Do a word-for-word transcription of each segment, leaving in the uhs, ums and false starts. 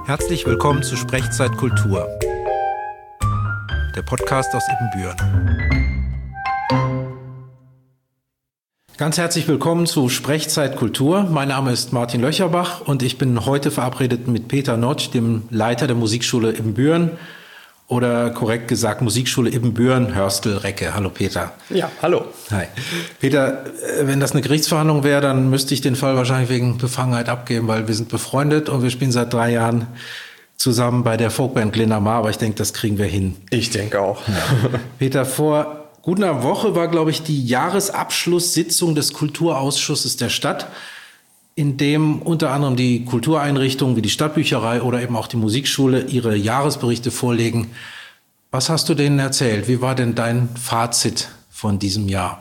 Herzlich willkommen zu Sprechzeit Kultur, der Podcast aus Ibbenbüren. Ganz herzlich willkommen zu Sprechzeit Kultur. Mein Name ist Martin Löcherbach und ich bin heute verabredet mit Peter Notsch, dem Leiter der Musikschule Ibbenbüren oder korrekt gesagt Musikschule Ibbenbüren, Hörstel-Recke. Hallo Peter. Ja, hallo. Hi. Peter, wenn das eine Gerichtsverhandlung wäre, dann müsste ich den Fall wahrscheinlich wegen Befangenheit abgeben, weil wir sind befreundet und wir spielen seit drei Jahren zusammen bei der Folkband Glenamar, aber ich denke, das kriegen wir hin. Ich denke auch. Ja. Peter, vor gut einer Woche war, glaube ich, die Jahresabschlusssitzung des Kulturausschusses der Stadt, in dem unter anderem die Kultureinrichtungen wie die Stadtbücherei oder eben auch die Musikschule ihre Jahresberichte vorlegen. Was hast du denen erzählt? Wie war denn dein Fazit von diesem Jahr?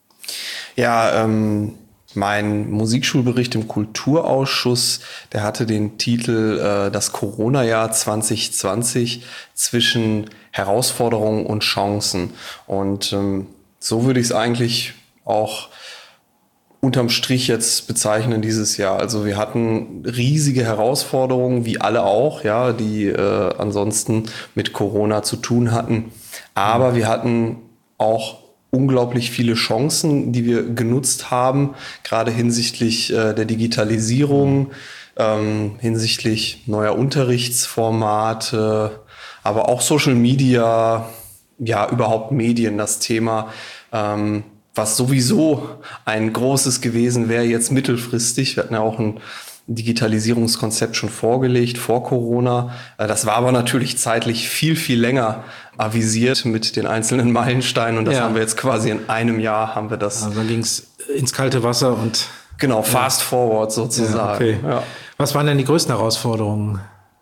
Ja, ähm, mein Musikschulbericht im Kulturausschuss, der hatte den Titel äh, Das Corona-Jahr zwanzig zwanzig zwischen Herausforderungen und Chancen. Und ähm, so würde ich es eigentlich auch unterm Strich jetzt bezeichnen dieses Jahr. Also wir hatten riesige Herausforderungen, wie alle auch, ja, die äh, ansonsten mit Corona zu tun hatten. Aber wir hatten auch unglaublich viele Chancen, die wir genutzt haben, gerade hinsichtlich äh, der Digitalisierung, ähm, hinsichtlich neuer Unterrichtsformate, aber auch Social Media, ja, überhaupt Medien, das Thema, ähm, was sowieso ein großes gewesen wäre, jetzt mittelfristig. Wir hatten ja auch ein Digitalisierungskonzept schon vorgelegt vor Corona. Das war aber natürlich zeitlich viel, viel länger avisiert mit den einzelnen Meilensteinen. Und das ja. haben wir jetzt quasi in einem Jahr haben wir das. Also dann ging es ins kalte Wasser und genau, fast ja. forward sozusagen. Ja, okay. ja. Was waren denn die größten Herausforderungen?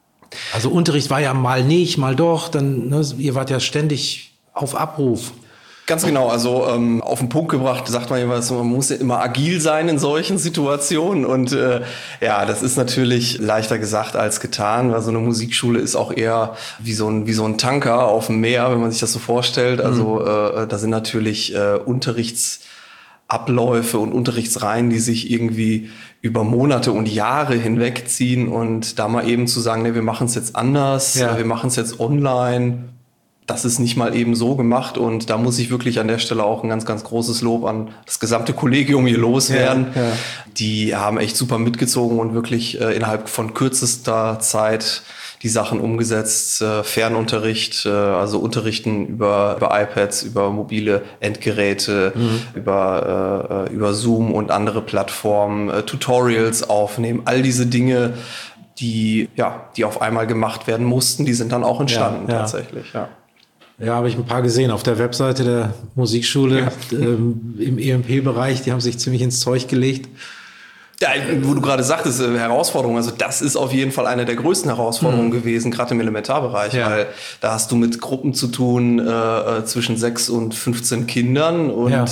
Also Unterricht war ja mal nicht, mal doch. Dann, ne, ihr wart ja ständig auf Abruf. Ganz genau, also ähm, auf den Punkt gebracht, sagt man immer, man muss ja immer agil sein in solchen Situationen und äh, ja, das ist natürlich leichter gesagt als getan, weil so eine Musikschule ist auch eher wie so ein wie so ein Tanker auf dem Meer, wenn man sich das so vorstellt. Also äh, da sind natürlich äh, Unterrichtsabläufe und Unterrichtsreihen, die sich irgendwie über Monate und Jahre hinwegziehen und da mal eben zu sagen, nee, wir machen es jetzt anders, ja. wir machen es jetzt online. Das ist nicht mal eben so gemacht und da muss ich wirklich an der Stelle auch ein ganz, ganz großes Lob an das gesamte Kollegium hier loswerden. Ja, ja. Die haben echt super mitgezogen und wirklich äh, innerhalb von kürzester Zeit die Sachen umgesetzt. Äh, Fernunterricht, äh, also Unterrichten über, über iPads, über mobile Endgeräte, mhm. über, äh, über Zoom und andere Plattformen, äh, Tutorials aufnehmen, all diese Dinge, die, ja, die auf einmal gemacht werden mussten, die sind dann auch entstanden ja, ja. tatsächlich, ja. Ja, habe ich ein paar gesehen auf der Webseite der Musikschule, ja. ähm, im E M P-Bereich, die haben sich ziemlich ins Zeug gelegt. Ja, wo du gerade sagtest, äh, Herausforderung, also das ist auf jeden Fall eine der größten Herausforderungen mhm. gewesen, gerade im Elementarbereich, ja. weil da hast du mit Gruppen zu tun äh, zwischen sechs und fünfzehn Kindern und ja.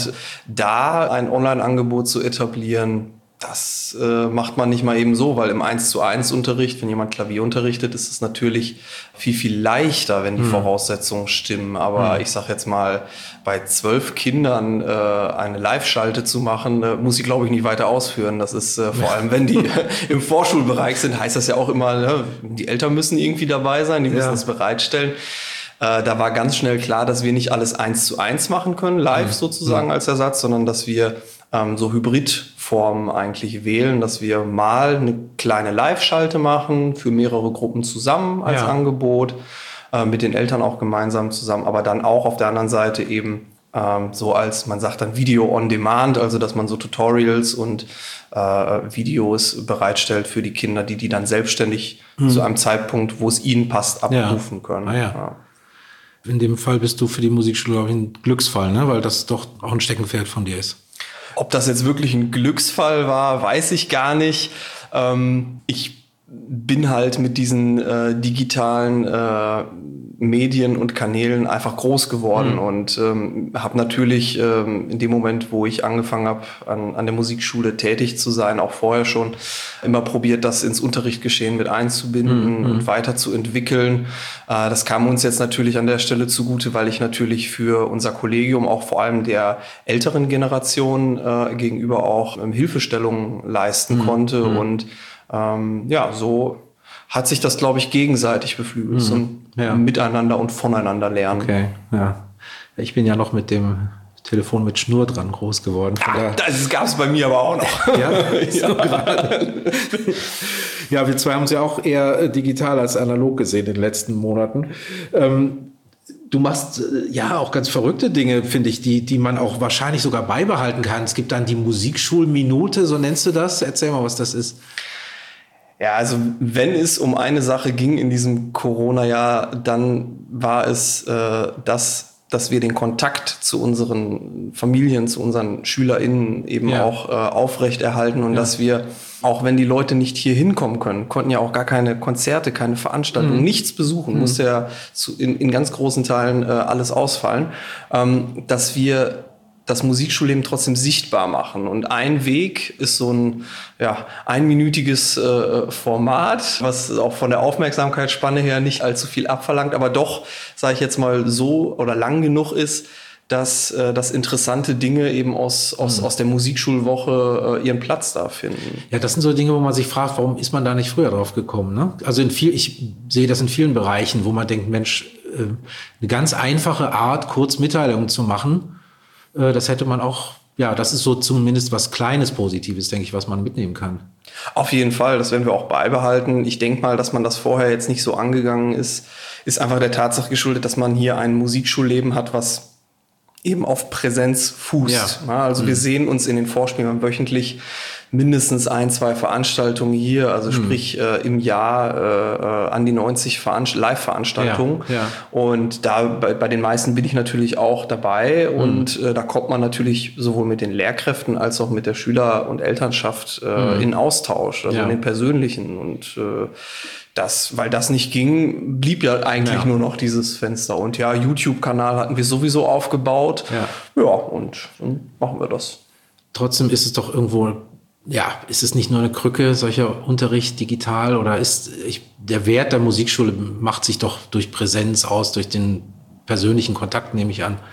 da ein Online-Angebot zu etablieren, das äh, macht man nicht mal eben so, weil im eins zu eins Unterricht, wenn jemand Klavier unterrichtet, ist es natürlich viel, viel leichter, wenn die mhm. Voraussetzungen stimmen. Aber mhm. ich sag jetzt mal, bei zwölf Kindern äh, eine Live-Schalte zu machen, äh, muss ich, glaube ich, nicht weiter ausführen. Das ist äh, vor allem, wenn die im Vorschulbereich sind, heißt das ja auch immer, ne, die Eltern müssen irgendwie dabei sein, die müssen ja. das bereitstellen. Äh, da war ganz schnell klar, dass wir nicht alles eins zu eins machen können, live mhm. sozusagen mhm. als Ersatz, sondern dass wir ähm, so Hybridformen eigentlich wählen, dass wir mal eine kleine Live-Schalte machen für mehrere Gruppen zusammen als ja. Angebot, äh, mit den Eltern auch gemeinsam zusammen, aber dann auch auf der anderen Seite eben ähm, so als, man sagt dann Video on Demand, also dass man so Tutorials und äh, Videos bereitstellt für die Kinder, die die dann selbstständig mhm. zu einem Zeitpunkt, wo es ihnen passt, abrufen ja. können. Ah, ja. Ja. In dem Fall bist du für die Musikschule, glaube ich, ein Glücksfall, ne? Weil das doch auch ein Steckenpferd von dir ist. Ob das jetzt wirklich ein Glücksfall war, weiß ich gar nicht. Ähm, ich bin halt mit diesen äh, digitalen äh, Medien und Kanälen einfach groß geworden mhm. und ähm, habe natürlich ähm, in dem Moment, wo ich angefangen habe, an, an der Musikschule tätig zu sein, auch vorher schon immer probiert, das ins Unterrichtsgeschehen mit einzubinden mhm. und weiterzuentwickeln. Äh, das kam uns jetzt natürlich an der Stelle zugute, weil ich natürlich für unser Kollegium auch vor allem der älteren Generation äh, gegenüber auch ähm, Hilfestellungen leisten mhm. konnte mhm. und ähm, ja, so hat sich das, glaube ich, gegenseitig beflügelt. Mhm. So ein ja. Miteinander und voneinander lernen. Okay, ja. Ich bin ja noch mit dem Telefon mit Schnur dran groß geworden. Ja, das gab es bei mir aber auch noch. Ja, ja. Ja, wir zwei haben es ja auch eher digital als analog gesehen in den letzten Monaten. Ähm, du machst äh, ja auch ganz verrückte Dinge, finde ich, die, die man auch wahrscheinlich sogar beibehalten kann. Es gibt dann die Musikschulminute, so nennst du das? Erzähl mal, was das ist. Ja, also wenn es um eine Sache ging in diesem Corona-Jahr, dann war es äh, das, dass wir den Kontakt zu unseren Familien, zu unseren SchülerInnen eben ja. auch äh, aufrechterhalten und ja. dass wir, auch wenn die Leute nicht hier hinkommen können, konnten ja auch gar keine Konzerte, keine Veranstaltungen, mhm. nichts besuchen, mhm. musste ja zu, in, in ganz großen Teilen äh, alles ausfallen, ähm, dass wir das Musikschulleben trotzdem sichtbar machen. Und ein Weg ist so ein ja, einminütiges äh, Format, was auch von der Aufmerksamkeitsspanne her nicht allzu viel abverlangt, aber doch, sage ich jetzt mal, so oder lang genug ist, dass, äh, dass interessante Dinge eben aus, aus, mhm. aus der Musikschulwoche äh, ihren Platz da finden. Ja, das sind so Dinge, wo man sich fragt, warum ist man da nicht früher drauf gekommen? Ne? Also in viel, ich sehe das in vielen Bereichen, wo man denkt, Mensch, äh, eine ganz einfache Art, kurz Mitteilungen zu machen, das hätte man auch, ja, das ist so zumindest was Kleines Positives, denke ich, was man mitnehmen kann. Auf jeden Fall, das werden wir auch beibehalten. Ich denke mal, dass man das vorher jetzt nicht so angegangen ist, ist einfach der Tatsache geschuldet, dass man hier ein Musikschulleben hat, was eben auf Präsenz fußt. Ja. Also mhm. wir sehen uns in den Vorspielen wöchentlich mindestens ein, zwei Veranstaltungen hier, also sprich mhm. äh, im Jahr äh, an die neunzig Veranst- Live-Veranstaltungen. Ja, ja. Und da bei, bei den meisten bin ich natürlich auch dabei mhm. und äh, da kommt man natürlich sowohl mit den Lehrkräften als auch mit der Schüler- und Elternschaft äh, mhm. in Austausch, also ja. in den persönlichen. Und äh, das, weil das nicht ging, blieb ja eigentlich ja. nur noch dieses Fenster. Und ja, YouTube-Kanal hatten wir sowieso aufgebaut. Ja, ja und dann machen wir das. Trotzdem ist es doch irgendwo, ja, ist es nicht nur eine Krücke, solcher Unterricht digital, oder ist ich, der Wert der Musikschule macht sich doch durch Präsenz aus, durch den persönlichen Kontakt, nehme ich an.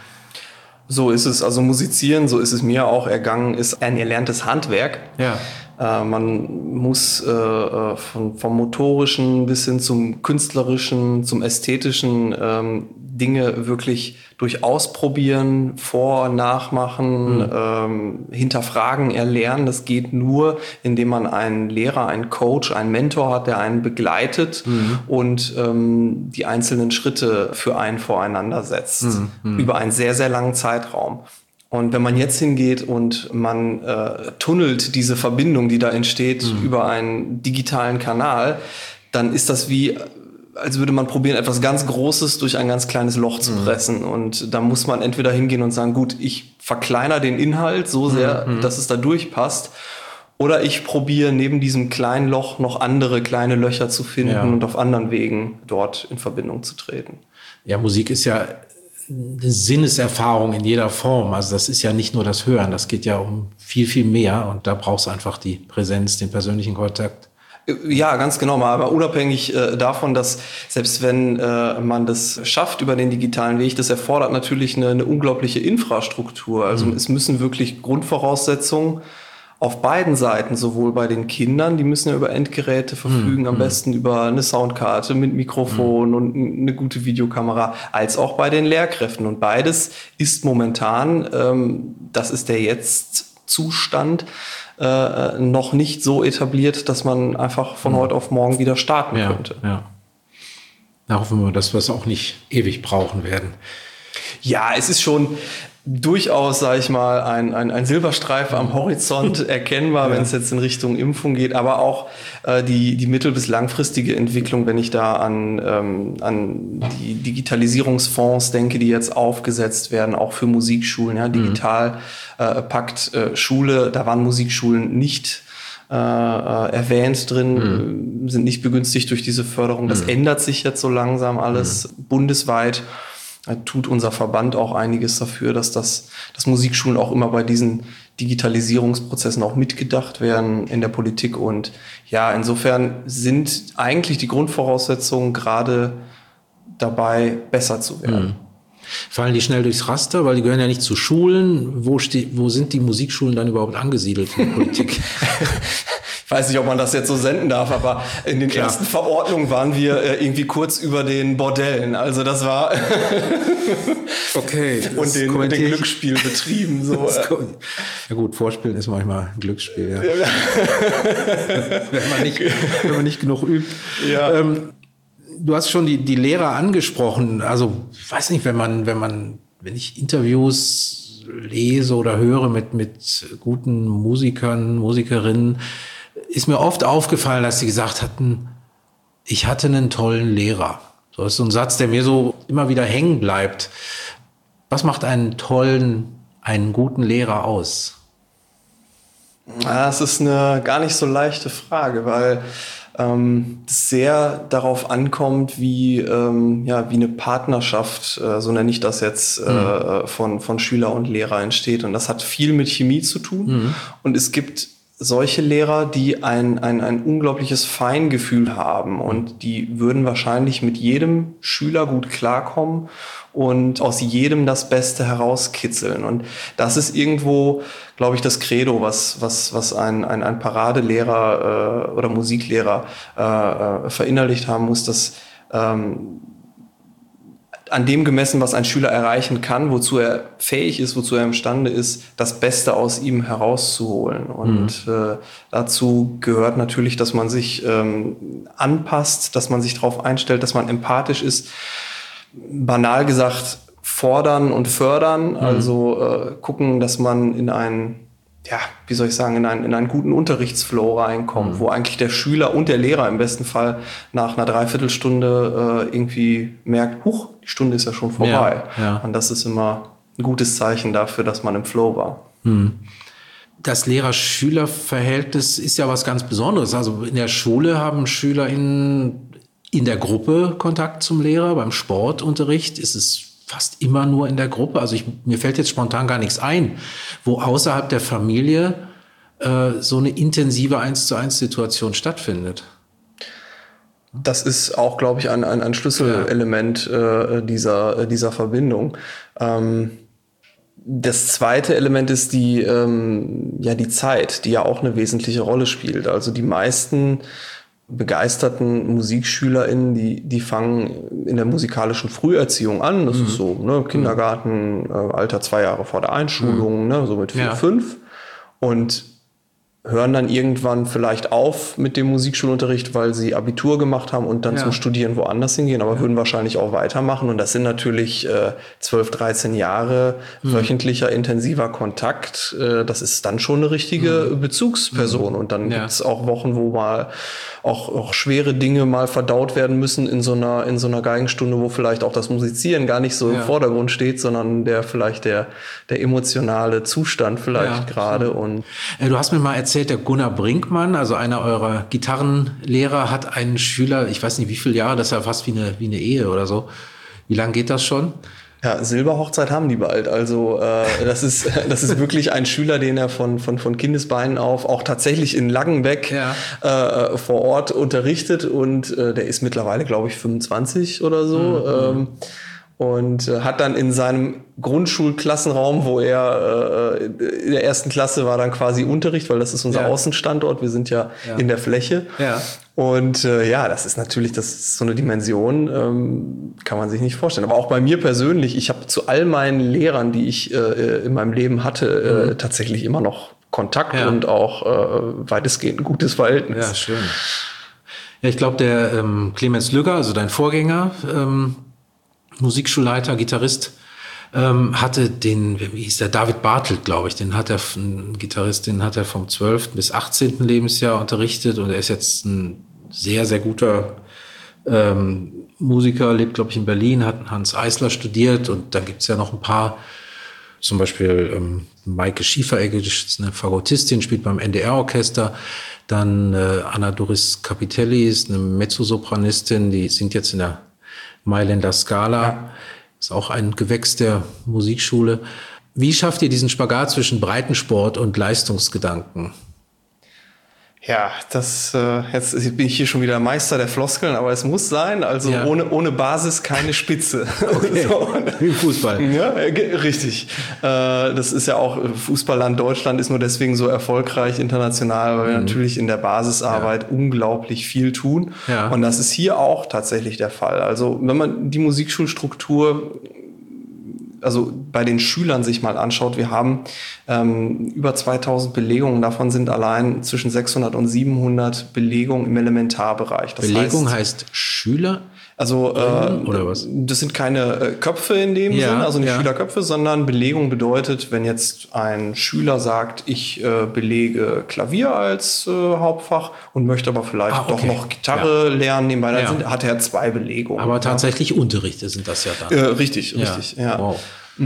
So ist es, also musizieren, so ist es mir auch ergangen, ist ein erlerntes Handwerk. Ja. Äh, man muss äh, von, vom motorischen bis hin zum künstlerischen, zum ästhetischen ähm, Dinge wirklich durch Ausprobieren, Vor-, Nachmachen, mhm. ähm, hinterfragen, erlernen. Das geht nur, indem man einen Lehrer, einen Coach, einen Mentor hat, der einen begleitet mhm. und ähm, die einzelnen Schritte für einen voreinander setzt. Mhm. Über einen sehr, sehr langen Zeitraum. Und wenn man jetzt hingeht und man äh, tunnelt diese Verbindung, die da entsteht, mhm. über einen digitalen Kanal, dann ist das wie, als würde man probieren, etwas ganz Großes durch ein ganz kleines Loch zu pressen. Mhm. Und da muss man entweder hingehen und sagen, gut, ich verkleinere den Inhalt so sehr, mhm. dass es da durchpasst. Oder ich probiere neben diesem kleinen Loch noch andere kleine Löcher zu finden ja. und auf anderen Wegen dort in Verbindung zu treten. Ja, Musik ist ja eine Sinneserfahrung in jeder Form. Also das ist ja nicht nur das Hören, das geht ja um viel, viel mehr. Und da brauchst du einfach die Präsenz, den persönlichen Kontakt. Ja, ganz genau. Aber unabhängig äh, davon, dass selbst wenn äh, man das schafft über den digitalen Weg, das erfordert natürlich eine, eine unglaubliche Infrastruktur. Also mhm. es müssen wirklich Grundvoraussetzungen auf beiden Seiten, sowohl bei den Kindern, die müssen ja über Endgeräte verfügen, mhm. am besten über eine Soundkarte mit Mikrofon mhm. und eine gute Videokamera, als auch bei den Lehrkräften. Und beides ist momentan, ähm, das ist der Jetzt-Zustand, äh, noch nicht so etabliert, dass man einfach von mhm. heute auf morgen wieder starten ja, könnte. Ja. Da hoffen wir, dass wir es auch nicht ewig brauchen werden. Ja, es ist schon durchaus, sage ich mal, ein, ein, ein Silberstreifen am Horizont erkennbar, ja. wenn es jetzt in Richtung Impfung geht, aber auch äh, die, die mittel- bis langfristige Entwicklung, wenn ich da an, ähm, an die Digitalisierungsfonds denke, die jetzt aufgesetzt werden, auch für Musikschulen, ja, digital äh, Pakt äh, Schule, da waren Musikschulen nicht äh, äh, erwähnt drin, mhm. sind nicht begünstigt durch diese Förderung. Das mhm. ändert sich jetzt so langsam alles mhm. bundesweit. Tut unser Verband auch einiges dafür, dass das, dass Musikschulen auch immer bei diesen Digitalisierungsprozessen auch mitgedacht werden in der Politik. Und ja, insofern sind eigentlich die Grundvoraussetzungen gerade dabei, besser zu werden. Mhm. Fallen die schnell durchs Raster, weil die gehören ja nicht zu Schulen. Wo, ste- wo sind die Musikschulen dann überhaupt angesiedelt in der Politik? Ich weiß nicht, ob man das jetzt so senden darf, aber in den Klar. ersten Verordnungen waren wir äh, irgendwie kurz über den Bordellen. Also das war okay. und den, und den Glücksspielbetrieben. So. Ja gut, Vorspielen ist manchmal ein Glücksspiel, ja. wenn, man nicht, wenn man nicht genug übt. Ja. Ähm, du hast schon die, die Lehrer angesprochen. Also, ich weiß nicht, wenn man, wenn man, wenn ich Interviews lese oder höre mit, mit guten Musikern, Musikerinnen, ist mir oft aufgefallen, dass sie gesagt hatten, ich hatte einen tollen Lehrer. So ist so ein Satz, der mir so immer wieder hängen bleibt. Was macht einen tollen, einen guten Lehrer aus? Ja, das ist eine gar nicht so leichte Frage, weil ähm, es sehr darauf ankommt, wie, ähm, ja, wie eine Partnerschaft, äh, so nenne ich das jetzt, äh, mhm. von, von Schüler und Lehrer entsteht. Und das hat viel mit Chemie zu tun. Mhm. Und es gibt solche Lehrer, die ein, ein, ein unglaubliches Feingefühl haben und die würden wahrscheinlich mit jedem Schüler gut klarkommen und aus jedem das Beste herauskitzeln. Und das ist irgendwo, glaube ich, das Credo, was, was, was ein, ein, ein Paradelehrer äh, oder Musiklehrer äh, verinnerlicht haben muss, dass ähm, an dem gemessen, was ein Schüler erreichen kann, wozu er fähig ist, wozu er imstande ist, das Beste aus ihm herauszuholen. Und mhm. äh, dazu gehört natürlich, dass man sich ähm, anpasst, dass man sich darauf einstellt, dass man empathisch ist. Banal gesagt, fordern und fördern, mhm. also äh, gucken, dass man in einen, ja, wie soll ich sagen, in einen, in einen guten Unterrichtsflow reinkommt, mhm. wo eigentlich der Schüler und der Lehrer im besten Fall nach einer Dreiviertelstunde äh, irgendwie merkt, huch, die Stunde ist ja schon vorbei. Ja, ja. Und das ist immer ein gutes Zeichen dafür, dass man im Flow war. Mhm. Das Lehrer-Schüler-Verhältnis ist ja was ganz Besonderes. Also in der Schule haben SchülerInnen in der Gruppe Kontakt zum Lehrer. Beim Sportunterricht ist es fast immer nur in der Gruppe. Also ich, mir fällt jetzt spontan gar nichts ein, wo außerhalb der Familie äh, so eine intensive eins zu eins Situation stattfindet. Das ist auch, glaube ich, ein, ein, ein Schlüsselelement äh, dieser, dieser Verbindung. Ähm, das zweite Element ist die, ähm, ja, die Zeit, die ja auch eine wesentliche Rolle spielt. Also die meisten begeisterten MusikschülerInnen, die, die fangen in der musikalischen Früherziehung an. Das mhm. ist so, ne, Kindergarten, äh, Alter zwei Jahre vor der Einschulung, mhm. ne, so mit vier, ja. fünf. Und hören dann irgendwann vielleicht auf mit dem Musikschulunterricht, weil sie Abitur gemacht haben und dann ja. zum Studieren woanders hingehen, aber ja. würden wahrscheinlich auch weitermachen. Und das sind natürlich äh, zwölf, dreizehn Jahre mhm. wöchentlicher, intensiver Kontakt. Äh, das ist dann schon eine richtige mhm. Bezugsperson. Mhm. Und dann ja. gibt es auch Wochen, wo mal auch, auch schwere Dinge mal verdaut werden müssen in so einer, in so einer Geigenstunde, wo vielleicht auch das Musizieren gar nicht so ja. im Vordergrund steht, sondern der vielleicht der, der emotionale Zustand vielleicht ja. gerade. Und du hast mir mal erzählt, der Gunnar Brinkmann, also einer eurer Gitarrenlehrer, hat einen Schüler, ich weiß nicht wie viele Jahre, das ist ja fast wie eine, wie eine Ehe oder so. Wie lange geht das schon? Ja, Silberhochzeit haben die bald. Also äh, das ist das ist wirklich ein Schüler, den er von von von Kindesbeinen auf auch tatsächlich in Langenbeck ja. äh, vor Ort unterrichtet und äh, der ist mittlerweile, glaube ich, fünfundzwanzig oder so. Mhm. Ähm, und äh, hat dann in seinem Grundschulklassenraum, wo er äh, in der ersten Klasse war dann quasi Unterricht, weil das ist unser ja. Außenstandort, wir sind ja, ja. in der Fläche. Ja. Und äh, ja, das ist natürlich, das ist so eine Dimension, ähm, kann man sich nicht vorstellen. Aber auch bei mir persönlich, ich habe zu all meinen Lehrern, die ich äh, in meinem Leben hatte, äh, mhm. tatsächlich immer noch Kontakt ja. und auch äh, weitestgehend ein gutes Verhältnis. Ja, schön. Ja, ich glaube, der ähm, Clemens Lügger, also dein Vorgänger, ähm, Musikschulleiter, Gitarrist, ähm, hatte den, wie hieß der, David Bartelt, glaube ich, den hat er, ein Gitarrist, den hat er vom zwölften bis achtzehnten Lebensjahr unterrichtet und er ist jetzt ein sehr, sehr guter ähm, Musiker, lebt, glaube ich, in Berlin, hat Hans Eisler studiert und dann gibt's ja noch ein paar, zum Beispiel ähm, Maike Schieferegger, das ist eine Fagottistin, spielt beim N D R-Orchester. Dann äh, Anna Doris Capitelli ist eine Mezzosopranistin, die singt jetzt in der Mailänder Scala, ja. ist auch ein Gewächs der Musikschule. Wie schafft ihr diesen Spagat zwischen Breitensport und Leistungsgedanken? Ja, das äh, jetzt bin ich hier schon wieder Meister der Floskeln, aber es muss sein. Also ja. ohne ohne Basis keine Spitze. Okay. So. Wie im Fußball. Ja, richtig. Äh, das ist ja auch Fußballland Deutschland ist nur deswegen so erfolgreich international, weil mhm. wir natürlich in der Basisarbeit ja. unglaublich viel tun. Ja. Und das ist hier auch tatsächlich der Fall. Also wenn man die Musikschulstruktur also bei den Schülern sich mal anschaut, wir haben ähm, über zweitausend Belegungen, davon sind allein zwischen sechshundert und siebenhundert Belegungen im Elementarbereich. Das Belegung heißt, heißt Schüler? Also äh, oder was? Das sind keine äh, Köpfe in dem ja, Sinn, also nicht ja. Schülerköpfe, sondern Belegung bedeutet, wenn jetzt ein Schüler sagt, ich äh, belege Klavier als äh, Hauptfach und möchte aber vielleicht ah, okay. doch noch Gitarre ja. lernen nebenbei, dann ja. sind, hat er zwei Belegungen. Aber tatsächlich ja. Unterrichte sind das ja dann. Äh, richtig, richtig, ja. Wow.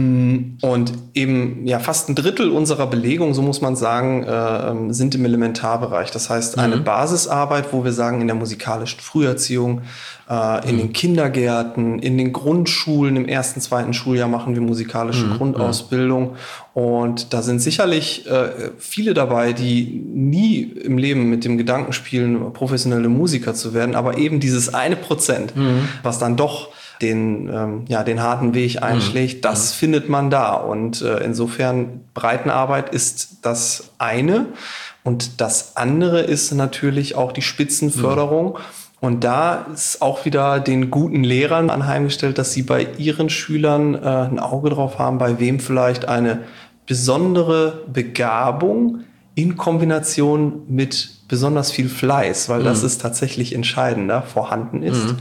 Und eben ja fast ein Drittel unserer Belegung, so muss man sagen, äh, sind im Elementarbereich. Das heißt, eine mhm. Basisarbeit, wo wir sagen, in der musikalischen Früherziehung, äh, in mhm. den Kindergärten, in den Grundschulen, im ersten, zweiten Schuljahr machen wir musikalische mhm. Grundausbildung. Und da sind sicherlich äh, viele dabei, die nie im Leben mit dem Gedanken spielen, professionelle Musiker zu werden, aber eben dieses eine Prozent, mhm. was dann doch den, ähm, ja, den harten Weg einschlägt, mhm. das mhm. findet man da. Und äh, insofern Breitenarbeit ist das eine. Und das andere ist natürlich auch die Spitzenförderung. Mhm. Und da ist auch wieder den guten Lehrern anheimgestellt, dass sie bei ihren Schülern äh, ein Auge drauf haben, bei wem vielleicht eine besondere Begabung in Kombination mit besonders viel Fleiß, weil mhm. das ist tatsächlich entscheidender, vorhanden ist. Mhm.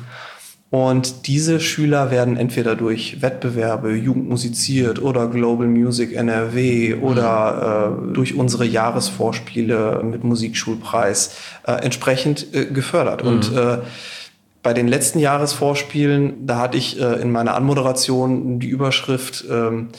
Und diese Schüler werden entweder durch Wettbewerbe, Jugend musiziert oder Global Music N R W oder äh, durch unsere Jahresvorspiele mit Musikschulpreis äh, entsprechend äh, gefördert. Mhm. Und äh, bei den letzten Jahresvorspielen, da hatte ich äh, in meiner Anmoderation die Überschrift ähm,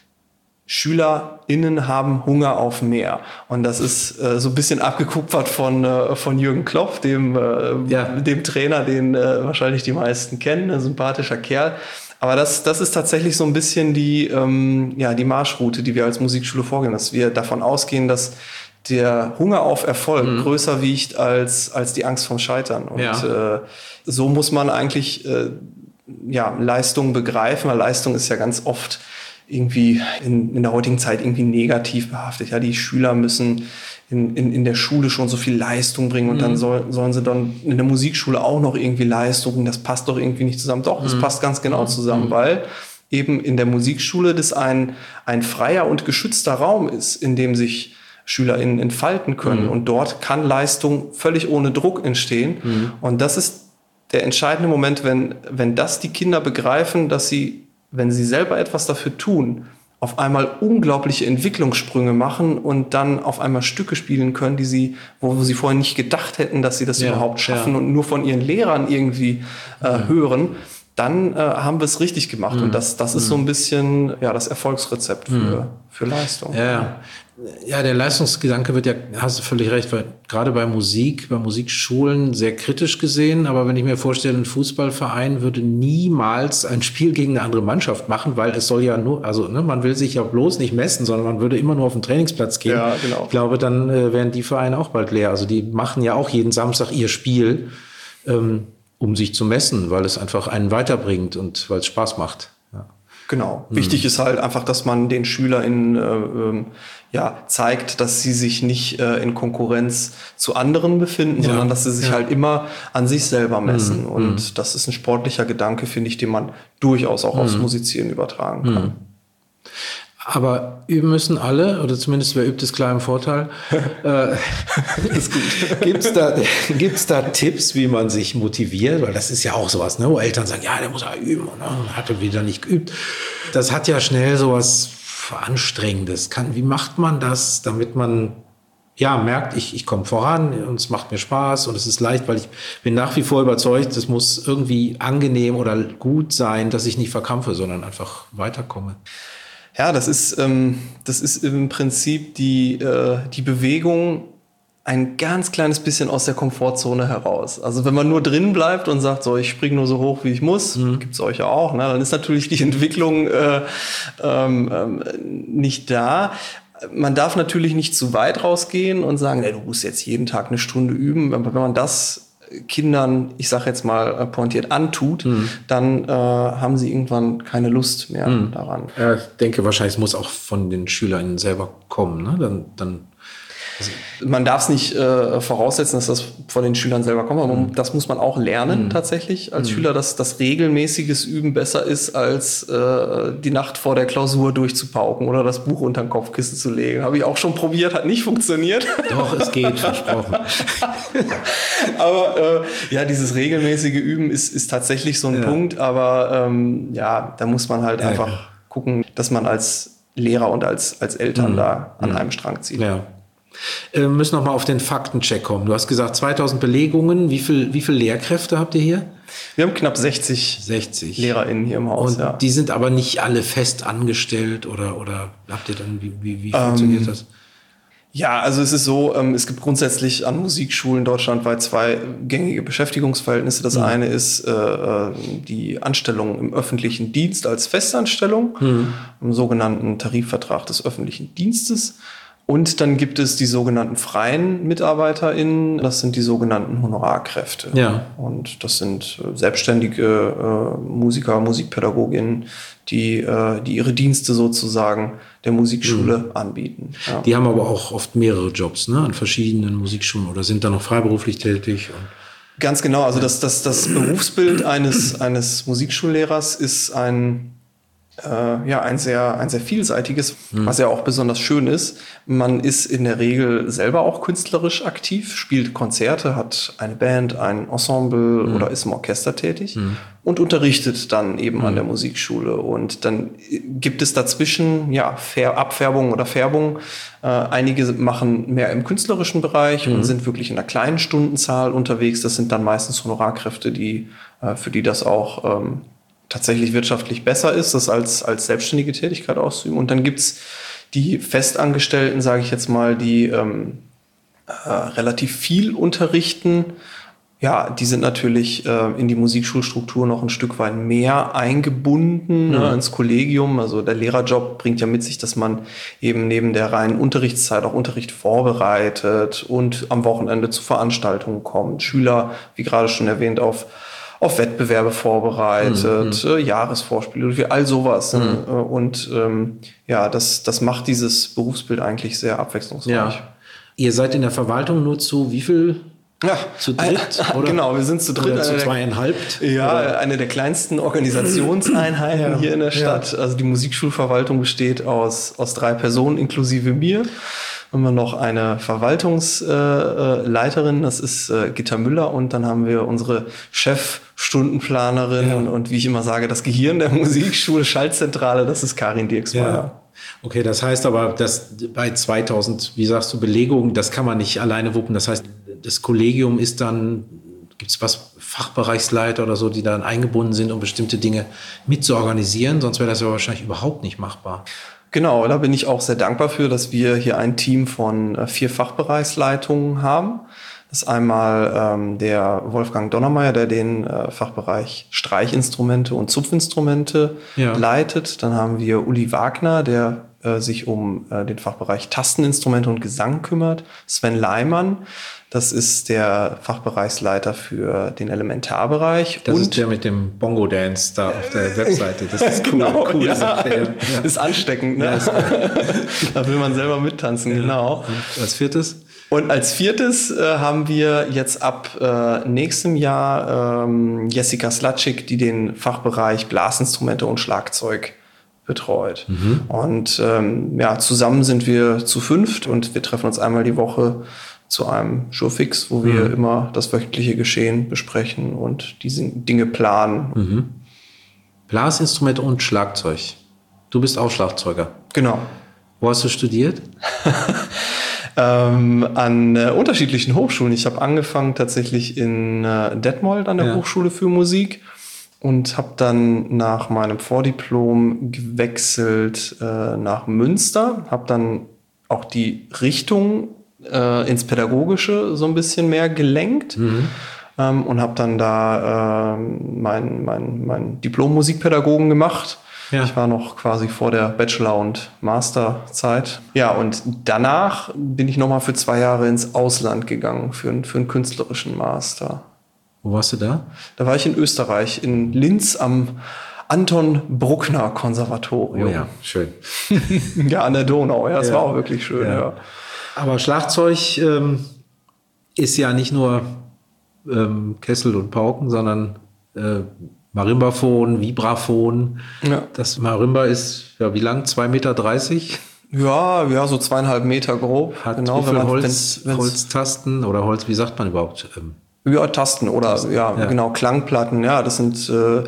SchülerInnen haben Hunger auf mehr. Und das ist äh, so ein bisschen abgekupfert von, äh, von Jürgen Klopp, dem, äh, ja. dem Trainer, den äh, wahrscheinlich die meisten kennen, ein sympathischer Kerl. Aber das, das ist tatsächlich so ein bisschen die, ähm, ja, die Marschroute, die wir als Musikschule vorgehen, dass wir davon ausgehen, dass der Hunger auf Erfolg mhm. größer wiegt als, als die Angst vom Scheitern. Und ja. äh, so muss man eigentlich äh, ja, Leistung begreifen, weil Leistung ist ja ganz oft irgendwie in, in der heutigen Zeit irgendwie negativ behaftet. Ja, die Schüler müssen in, in, in der Schule schon so viel Leistung bringen und mhm. dann soll, sollen sie dann in der Musikschule auch noch irgendwie Leistung bringen. Das passt doch irgendwie nicht zusammen. Doch, das mhm. passt ganz genau zusammen, mhm. weil eben in der Musikschule das ein, ein freier und geschützter Raum ist, in dem sich SchülerInnen entfalten können. Mhm. Und dort kann Leistung völlig ohne Druck entstehen. Mhm. Und das ist der entscheidende Moment, wenn, wenn das die Kinder begreifen, dass sie, wenn sie selber etwas dafür tun, auf einmal unglaubliche Entwicklungssprünge machen und dann auf einmal Stücke spielen können, die sie, wo, wo sie vorher nicht gedacht hätten, dass sie das ja, überhaupt schaffen ja. und nur von ihren Lehrern irgendwie äh, ja. hören, dann äh, haben wir es richtig gemacht. Mhm. Und das, das ist so ein bisschen ja, das Erfolgsrezept für, mhm. für Leistung. Ja. Ja, der Leistungsgedanke wird ja, hast du völlig recht, weil gerade bei Musik, bei Musikschulen sehr kritisch gesehen. Aber wenn ich mir vorstelle, ein Fußballverein würde niemals ein Spiel gegen eine andere Mannschaft machen, weil es soll ja nur, also ne, man will sich ja bloß nicht messen, sondern man würde immer nur auf den Trainingsplatz gehen. Ja, genau. Ich glaube, dann äh, wären die Vereine auch bald leer. Also die machen ja auch jeden Samstag ihr Spiel, ähm, um sich zu messen, weil es einfach einen weiterbringt und weil es Spaß macht. Ja. Genau. Mhm. Wichtig ist halt einfach, dass man den SchülerInnen äh, ähm, ja, zeigt, dass sie sich nicht äh, in Konkurrenz zu anderen befinden, ja. sondern dass sie sich ja. halt immer an sich selber messen. Mhm. Und mhm. das ist ein sportlicher Gedanke, finde ich, den man durchaus auch mhm. aufs Musizieren übertragen kann. Mhm. Aber üben müssen alle, oder zumindest wer übt, ist klar im Vorteil. äh, ist gut. Gibt's da, gibt's da Tipps, wie man sich motiviert? Weil das ist ja auch sowas, ne? Wo Eltern sagen, ja, der muss ja üben und ne? hat er wieder nicht geübt. Das hat ja schnell sowas Anstrengendes. Kann, wie macht man das, damit man ja merkt, ich, ich komme voran und es macht mir Spaß und es ist leicht, weil ich bin nach wie vor überzeugt, es muss irgendwie angenehm oder gut sein, dass ich nicht verkrampfe, sondern einfach weiterkomme. Ja, das ist, ähm, das ist im Prinzip die, äh, die Bewegung ein ganz kleines bisschen aus der Komfortzone heraus. Also wenn man nur drin bleibt und sagt, so ich springe nur so hoch, wie ich muss, mhm. gibt's euch ja auch, ne? Dann ist natürlich die Entwicklung äh, ähm, ähm, nicht da. Man darf natürlich nicht zu weit rausgehen und sagen, ey, du musst jetzt jeden Tag eine Stunde üben. Aber wenn man das Kindern, ich sage jetzt mal pointiert, antut, mhm. dann äh, haben sie irgendwann keine Lust mehr mhm. daran. Ja, ich denke wahrscheinlich, es muss auch von den SchülerInnen selber kommen. Ne? Dann, dann also man darf es nicht äh, voraussetzen, dass das von den Schülern selber kommt, aber mhm. das muss man auch lernen mhm. tatsächlich als mhm. Schüler, dass das regelmäßiges Üben besser ist, als äh, die Nacht vor der Klausur durchzupauken oder das Buch unter den Kopfkissen zu legen. Habe ich auch schon probiert, hat nicht funktioniert. Doch, es geht, versprochen. Aber äh, ja, dieses regelmäßige Üben ist, ist tatsächlich so ein ja. Punkt, aber ähm, ja, da muss man halt ja, einfach ja. gucken, dass man als Lehrer und als, als Eltern mhm. da an mhm. einem Strang zieht. Ja. Wir müssen noch mal auf den Faktencheck kommen. Du hast gesagt, zweitausend Belegungen. Wie viel, wie viel Lehrkräfte habt ihr hier? Wir haben knapp sechzig, sechzig LehrerInnen hier im Haus. Und ja. die sind aber nicht alle fest angestellt oder, oder habt ihr dann, wie, wie, wie funktioniert ähm, das? Ja, also es ist so, ähm, es gibt grundsätzlich an Musikschulen deutschlandweit zwei gängige Beschäftigungsverhältnisse. Das mhm. eine ist äh, die Anstellung im öffentlichen Dienst als Festanstellung, mhm. im sogenannten Tarifvertrag des öffentlichen Dienstes. Und dann gibt es die sogenannten freien MitarbeiterInnen, das sind die sogenannten Honorarkräfte. Ja. Und das sind äh, selbstständige äh, Musiker, Musikpädagoginnen, die, äh, die ihre Dienste sozusagen der Musikschule mhm. anbieten. Ja. Die haben aber auch oft mehrere Jobs, ne, an verschiedenen Musikschulen oder sind da noch freiberuflich tätig. Und ganz genau, also das, das, das Berufsbild eines, eines Musikschullehrers ist ein Äh, ja, ein sehr, ein sehr vielseitiges, mhm. was ja auch besonders schön ist. Man ist in der Regel selber auch künstlerisch aktiv, spielt Konzerte, hat eine Band, ein Ensemble mhm. oder ist im Orchester tätig mhm. und unterrichtet dann eben mhm. an der Musikschule. Und dann gibt es dazwischen, ja, Fär- Abfärbung oder Färbung. Äh, einige machen mehr im künstlerischen Bereich mhm. und sind wirklich in einer kleinen Stundenzahl unterwegs. Das sind dann meistens Honorarkräfte, die, äh, für die das auch, ähm, tatsächlich wirtschaftlich besser ist, das als, als selbstständige Tätigkeit auszuüben. Und dann gibt's die Festangestellten, sage ich jetzt mal, die ähm, äh, relativ viel unterrichten. Ja, die sind natürlich äh, in die Musikschulstruktur noch ein Stück weit mehr eingebunden, mhm. ne, ins Kollegium. Also der Lehrerjob bringt ja mit sich, dass man eben neben der reinen Unterrichtszeit auch Unterricht vorbereitet und am Wochenende zu Veranstaltungen kommt. Schüler, wie gerade schon erwähnt, auf auf Wettbewerbe vorbereitet, mhm. äh, Jahresvorspiele, all sowas. Mhm. Und ähm, ja, das, das macht dieses Berufsbild eigentlich sehr abwechslungsreich. Ja. Ihr seid in der Verwaltung nur zu wie viel? Ja, zu dritt? Oder? Genau, wir sind zu dritt. Oder zu zweieinhalb? Ja, oder? Eine der kleinsten Organisationseinheiten ja. hier in der Stadt. Ja. Also die Musikschulverwaltung besteht aus, aus drei Personen inklusive mir. Haben wir noch eine Verwaltungsleiterin, das ist äh, Gitta Müller, und dann haben wir unsere Chefstundenplanerin ja. und, und wie ich immer sage, das Gehirn der Musikschule, Schaltzentrale, das ist Karin Dirksmeier. Ja. Okay, das heißt aber, dass bei zweitausend, wie sagst du, Belegungen, das kann man nicht alleine wuppen. Das heißt, das Kollegium ist dann, gibt es was, Fachbereichsleiter oder so, die dann eingebunden sind, um bestimmte Dinge mitzuorganisieren, sonst wäre das ja wahrscheinlich überhaupt nicht machbar. Genau, da bin ich auch sehr dankbar für, dass wir hier ein Team von äh, vier Fachbereichsleitungen haben. Das ist einmal ähm, der Wolfgang Donnermeier, der den äh, Fachbereich Streichinstrumente und Zupfinstrumente ja. leitet. Dann haben wir Uli Wagner, der äh, sich um äh, den Fachbereich Tasteninstrumente und Gesang kümmert. Sven Leimann, das ist der Fachbereichsleiter für den Elementarbereich. Das und ist der mit dem Bongo-Dance da auf der Webseite. Das ist cool. Genau, cool ja. Ja. Ist ansteckend, ne? Ja, ist da will man selber mittanzen, ja. Genau. Und als viertes? Und als viertes äh, haben wir jetzt ab äh, nächstem Jahr ähm, Jessica Slatschik, die den Fachbereich Blasinstrumente und Schlagzeug betreut. Mhm. Und ähm, ja, zusammen sind wir zu fünft und wir treffen uns einmal die Woche zu einem Showfix, wo wir mhm. immer das wöchentliche Geschehen besprechen und diese Dinge planen. Mhm. Blasinstrumente und Schlagzeug. Du bist auch Schlagzeuger. Genau. Wo hast du studiert? ähm, an äh, unterschiedlichen Hochschulen. Ich habe angefangen tatsächlich in äh, Detmold an der ja. Hochschule für Musik und habe dann nach meinem Vordiplom gewechselt äh, nach Münster, habe dann auch die Richtung äh, ins Pädagogische so ein bisschen mehr gelenkt. Mhm. Ähm, und habe dann da äh, mein, mein, mein Diplom Musikpädagogen gemacht Ja. Ich war noch quasi vor der Bachelor- und Masterzeit. Ja, und danach bin ich nochmal für zwei Jahre ins Ausland gegangen, für, für einen künstlerischen Master. Wo warst du da? Da war ich in Österreich, in Linz am Anton Bruckner Konservatorium. Oh ja, schön. Ja, an der Donau. Ja, das ja. war auch wirklich schön. Ja. Ja. Aber Schlagzeug ähm, ist ja nicht nur ähm, Kessel und Pauken, sondern äh, Marimbaphon, Vibraphon. Ja. Das Marimba ist, ja, wie lang? zwei Meter dreißig? Ja, ja, so zweieinhalb Meter grob. Hat genau, wie viel wenn man, Holz, wenn's, wenn's Holztasten oder Holz, wie sagt man überhaupt? Ähm, ja, Tasten oder Tasten. Ja, ja, genau, Klangplatten. Ja, das sind, äh,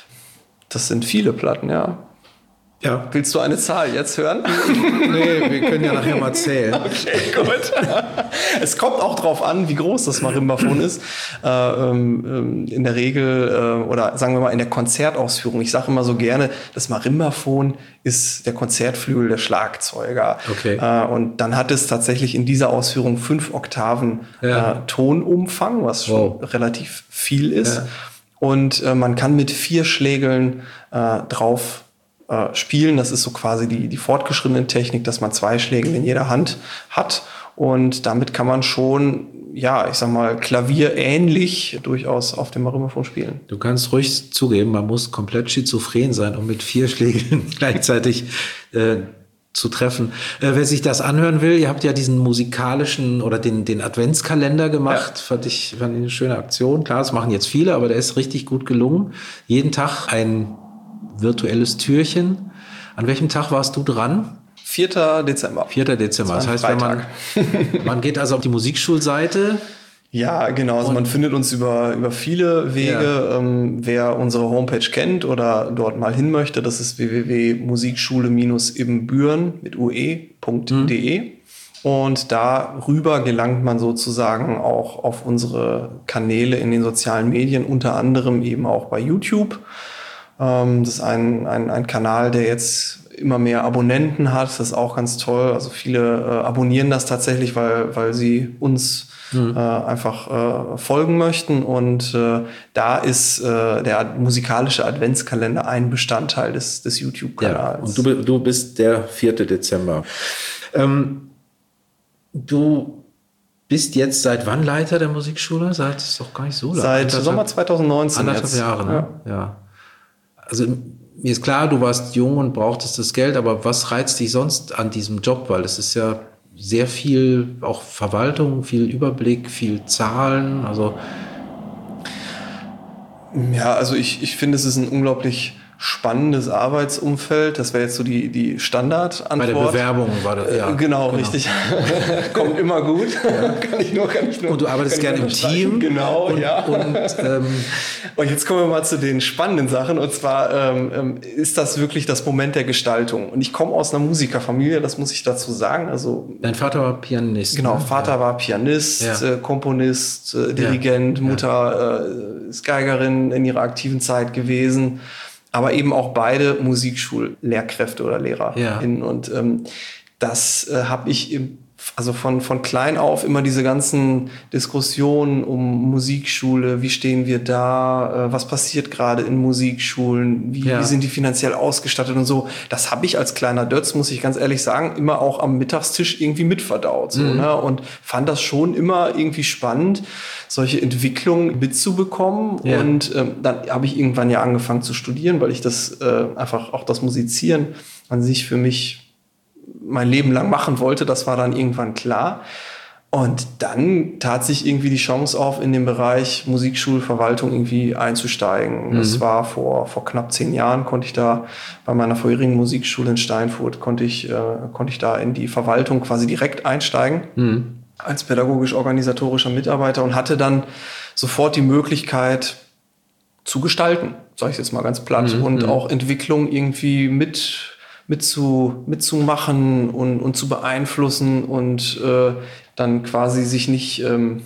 das sind viele Platten, ja. Ja. Willst du eine Zahl jetzt hören? Nee, wir können ja nachher mal zählen. Okay, gut. Es kommt auch drauf an, wie groß das Marimbaphon ist. Äh, ähm, in der Regel, äh, oder sagen wir mal in der Konzertausführung. Ich sage immer so gerne, das Marimbaphon ist der Konzertflügel der Schlagzeuger. Okay. Äh, und dann hat es tatsächlich in dieser Ausführung fünf Oktaven ja. äh, Tonumfang, was schon wow. relativ viel ist. Ja. Und äh, man kann mit vier Schlägeln äh, drauf Äh, spielen. Das ist so quasi die, die fortgeschrittene Technik, dass man zwei Schläge in jeder Hand hat. Und damit kann man schon, ja, ich sag mal, klavierähnlich durchaus auf dem Marimbaphon spielen. Du kannst ruhig zugeben, man muss komplett schizophren sein, um mit vier Schlägen gleichzeitig äh, zu treffen. Äh, wer sich das anhören will, ihr habt ja diesen musikalischen oder den, den Adventskalender gemacht. Ja. Fand ich, fand ich eine schöne Aktion. Klar, das machen jetzt viele, aber der ist richtig gut gelungen. Jeden Tag ein virtuelles Türchen. An welchem Tag warst du dran? vierter Dezember. vierter Dezember. Das, das heißt, wenn man, man geht also auf die Musikschulseite. Ja, genau. Also man findet uns über, über viele Wege. Ja. Ähm, wer unsere Homepage kennt oder dort mal hin möchte, das ist w w w punkt musikschule ibbenbüren mit ue punkt de. Mhm. Und darüber gelangt man sozusagen auch auf unsere Kanäle in den sozialen Medien, unter anderem eben auch bei YouTube. Das ist ein, ein, ein Kanal, der jetzt immer mehr Abonnenten hat. Das ist auch ganz toll. Also viele äh, abonnieren das tatsächlich, weil, weil sie uns mhm. äh, einfach äh, folgen möchten. Und äh, da ist äh, der musikalische Adventskalender ein Bestandteil des, des YouTube-Kanals. Ja, und du, du bist der vierte Dezember. Ähm, du bist jetzt seit wann Leiter der Musikschule? Seit, das ist doch gar nicht so lange. Seit Sommer zwanzig neunzehn. Anderthalb jetzt. Jahre, ne? Ja. ja. Also mir ist klar, du warst jung und brauchtest das Geld, aber was reizt dich sonst an diesem Job? Weil es ist ja sehr viel, auch Verwaltung, viel Überblick, viel Zahlen. Also ja, also ich, ich finde, es ist ein unglaublich spannendes Arbeitsumfeld. Das wäre jetzt so die, die Standardantwort. Bei der Bewerbung war das, ja. Äh, genau, genau, richtig. Kommt immer gut. Ja. kann ich nur, kann ich nur, und du arbeitest gerne im Team. Genau, und, ja. Und, ähm, und jetzt kommen wir mal zu den spannenden Sachen. Und zwar ähm, ist das wirklich das Moment der Gestaltung. Und ich komme aus einer Musikerfamilie, das muss ich dazu sagen. Also, dein Vater war Pianist. Genau, ne? Vater ja. war Pianist, ja. äh, Komponist, äh, Dirigent, ja. Mutter äh, ist Geigerin in ihrer aktiven Zeit gewesen. Aber eben auch beide Musikschullehrkräfte oder LehrerInnen. Ja. Und ähm, das äh, habe ich im, also von, von klein auf immer diese ganzen Diskussionen um Musikschule, wie stehen wir da, äh, was passiert gerade in Musikschulen, wie, ja. wie sind die finanziell ausgestattet und so. Das habe ich als kleiner Dötz, muss ich ganz ehrlich sagen, immer auch am Mittagstisch irgendwie mitverdaut. So, mhm. ne? Und fand das schon immer irgendwie spannend, solche Entwicklungen mitzubekommen. Ja. Und ähm, dann habe ich irgendwann ja angefangen zu studieren, weil ich das äh, einfach auch das Musizieren an sich für mich mein Leben lang machen wollte. Das war dann irgendwann klar. Und dann tat sich irgendwie die Chance auf, in den Bereich Musikschulverwaltung irgendwie einzusteigen. Mhm. Das war vor, vor knapp zehn Jahren, konnte ich da bei meiner vorherigen Musikschule in Steinfurt, konnte ich, äh, konnte ich da in die Verwaltung quasi direkt einsteigen. Mhm. Als pädagogisch-organisatorischer Mitarbeiter und hatte dann sofort die Möglichkeit zu gestalten, sage ich jetzt mal ganz platt, mhm. und auch Entwicklung irgendwie mit, mit zu, mitzumachen und, und zu beeinflussen und äh, dann quasi sich nicht ähm,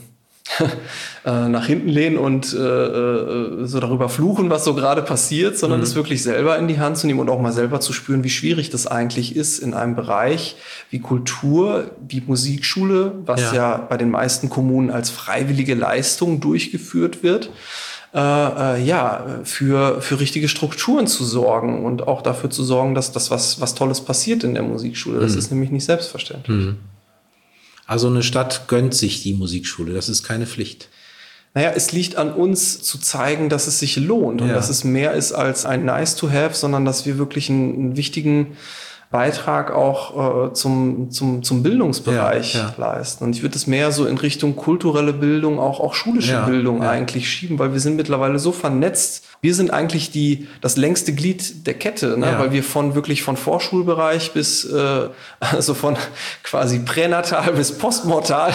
nach hinten lehnen und äh, so darüber fluchen, was so gerade passiert, sondern mhm. es wirklich selber in die Hand zu nehmen und auch mal selber zu spüren, wie schwierig das eigentlich ist in einem Bereich wie Kultur, die Musikschule, was ja, ja bei den meisten Kommunen als freiwillige Leistung durchgeführt wird, äh, äh, ja, für, für richtige Strukturen zu sorgen und auch dafür zu sorgen, dass das was, was Tolles passiert in der Musikschule. Das mhm. ist nämlich nicht selbstverständlich. Mhm. Also eine Stadt gönnt sich die Musikschule, das ist keine Pflicht. Naja, es liegt an uns zu zeigen, dass es sich lohnt und ja. dass es mehr ist als ein Nice to have, sondern dass wir wirklich einen, einen wichtigen Beitrag auch äh, zum, zum, zum Bildungsbereich ja, ja. leisten. Und ich würde es mehr so in Richtung kulturelle Bildung, auch, auch schulische ja, Bildung ja. eigentlich schieben, weil wir sind mittlerweile so vernetzt. Wir sind eigentlich die, das längste Glied der Kette, ne? Ja. weil wir von wirklich von Vorschulbereich bis, äh, also von quasi pränatal bis postmortal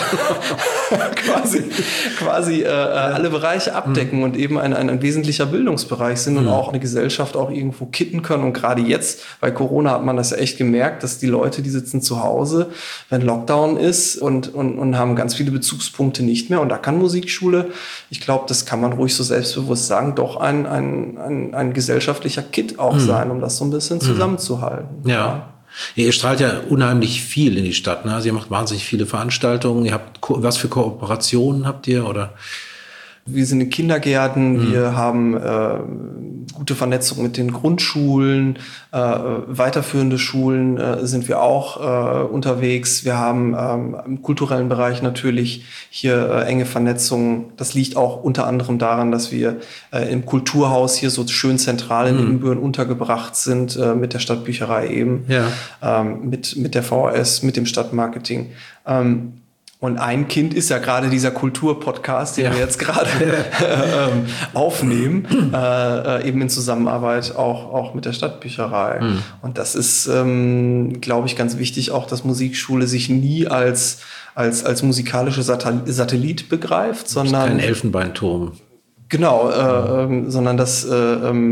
quasi, quasi äh, ja. alle Bereiche abdecken mhm. und eben ein, ein, ein wesentlicher Bildungsbereich sind mhm. und auch eine Gesellschaft auch irgendwo kitten können. Und gerade jetzt, bei Corona hat man das ja echt gemerkt, dass die Leute, die sitzen zu Hause, wenn Lockdown ist und, und, und haben ganz viele Bezugspunkte nicht mehr. Und da kann Musikschule, ich glaube, das kann man ruhig so selbstbewusst sagen, doch ein, ein Ein, ein, ein gesellschaftlicher Kit auch mhm. sein, um das so ein bisschen zusammenzuhalten. Ja. ja. Ihr strahlt ja unheimlich viel in die Stadt. Ne? Also ihr macht wahnsinnig viele Veranstaltungen. Ihr habt Ko- was für Kooperationen habt ihr? Oder? Wir sind in Kindergärten, mhm. wir haben äh, gute Vernetzung mit den Grundschulen, äh, weiterführende Schulen äh, sind wir auch äh, unterwegs. Wir haben ähm, im kulturellen Bereich natürlich hier äh, enge Vernetzung. Das liegt auch unter anderem daran, dass wir äh, im Kulturhaus hier so schön zentral in mhm. Ibbenbüren untergebracht sind, äh, mit der Stadtbücherei eben, ja. ähm, mit, mit der V H S, mit dem Stadtmarketing. Ähm, Und ein Kind ist ja gerade dieser Kulturpodcast, den ja. wir jetzt gerade ähm, aufnehmen, äh, eben in Zusammenarbeit auch, auch mit der Stadtbücherei. Mhm. Und das ist, ähm, glaube ich, ganz wichtig, auch, dass Musikschule sich nie als, als, als musikalische Satellit begreift, sondern... Kein Elfenbeinturm. Genau, äh, mhm. äh, sondern dass, äh,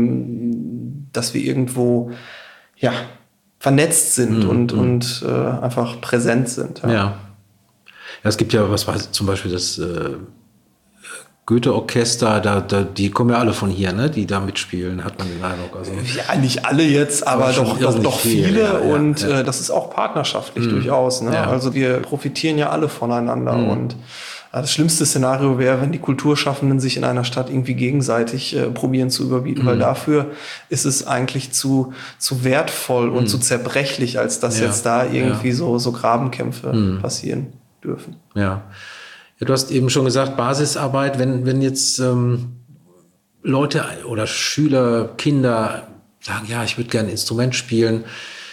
ähm, dass wir irgendwo, ja, vernetzt sind mhm. und, mhm. und äh, einfach präsent sind. Ja. ja. Ja, es gibt ja, was weiß ich, zum Beispiel das äh, Goethe-Orchester, da, da, die kommen ja alle von hier, ne? Die da mitspielen, hat man den Eindruck. Also, ja, nicht alle jetzt, aber, aber doch, doch, doch viele. viele. Ja, und ja. Äh, das ist auch partnerschaftlich mhm. durchaus. Ne? Ja. Also wir profitieren ja alle voneinander. Mhm. Und äh, das schlimmste Szenario wäre, wenn die Kulturschaffenden sich in einer Stadt irgendwie gegenseitig äh, probieren zu überbieten, mhm. weil dafür ist es eigentlich zu, zu wertvoll mhm. und zu zerbrechlich, als dass ja. jetzt da irgendwie ja. so, so Grabenkämpfe mhm. passieren dürfen. Ja. Ja, du hast eben schon gesagt, Basisarbeit, wenn, wenn jetzt ähm, Leute oder Schüler, Kinder sagen, ja, ich würde gerne ein Instrument spielen,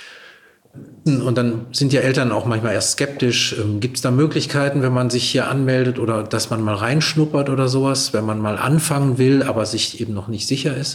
und dann sind ja Eltern auch manchmal erst skeptisch. Ähm, gibt es da Möglichkeiten, wenn man sich hier anmeldet oder dass man mal reinschnuppert oder sowas, wenn man mal anfangen will, aber sich eben noch nicht sicher ist?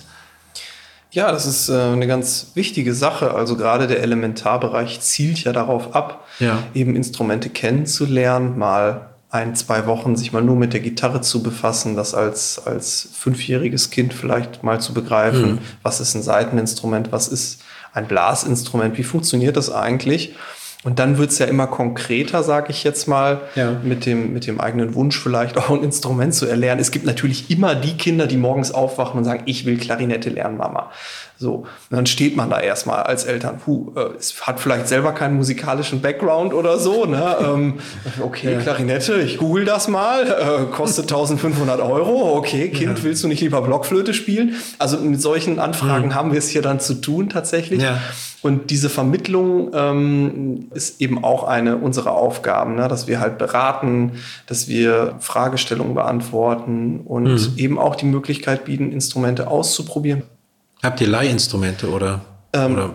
Ja, das ist äh, eine ganz wichtige Sache. Also gerade der Elementarbereich zielt ja darauf ab, ja. eben Instrumente kennenzulernen, mal ein, zwei Wochen sich mal nur mit der Gitarre zu befassen, das als, als fünfjähriges Kind vielleicht mal zu begreifen, mhm. was ist ein Saiteninstrument, was ist ein Blasinstrument, wie funktioniert das eigentlich? Und dann wird's ja immer konkreter, sage ich jetzt mal, ja. mit dem, mit dem eigenen Wunsch vielleicht auch ein Instrument zu erlernen. Es gibt natürlich immer die Kinder, die morgens aufwachen und sagen, ich will Klarinette lernen, Mama. So, und dann steht man da erstmal als Eltern, puh, äh, es hat vielleicht selber keinen musikalischen Background oder so, ne? ähm, okay, ja. Klarinette, ich google das mal, äh, kostet eintausendfünfhundert Euro, okay, Kind, ja. willst du nicht lieber Blockflöte spielen? Also mit solchen Anfragen mhm. haben wir es hier dann zu tun tatsächlich. Ja. Und diese Vermittlung ähm, ist eben auch eine unserer Aufgaben, ne? Dass wir halt beraten, dass wir Fragestellungen beantworten und mhm. eben auch die Möglichkeit bieten, Instrumente auszuprobieren. Habt ihr Leihinstrumente oder? Ähm, oder?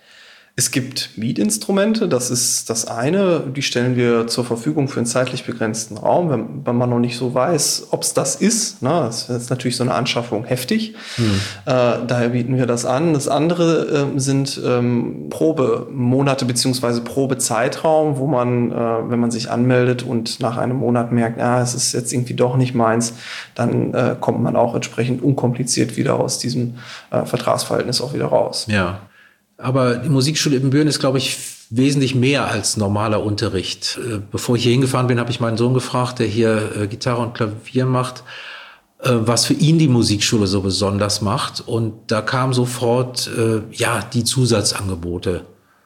Es gibt Mietinstrumente, das ist das eine, die stellen wir zur Verfügung für einen zeitlich begrenzten Raum, wenn, wenn man noch nicht so weiß, ob es das ist. Ne? Das ist natürlich so eine Anschaffung heftig, hm. äh, daher bieten wir das an. Das andere äh, sind ähm, Probemonate beziehungsweise Probezeitraum, wo man, äh, wenn man sich anmeldet und nach einem Monat merkt, ja, es ist jetzt irgendwie doch nicht meins, dann äh, kommt man auch entsprechend unkompliziert wieder aus diesem äh, Vertragsverhältnis auch wieder raus. Ja. Aber die Musikschule Ibbenbüren ist, glaube ich, wesentlich mehr als normaler Unterricht. Bevor ich hier hingefahren bin, habe ich meinen Sohn gefragt, der hier Gitarre und Klavier macht, was für ihn die Musikschule so besonders macht. Und da kam sofort, ja, die Zusatzangebote.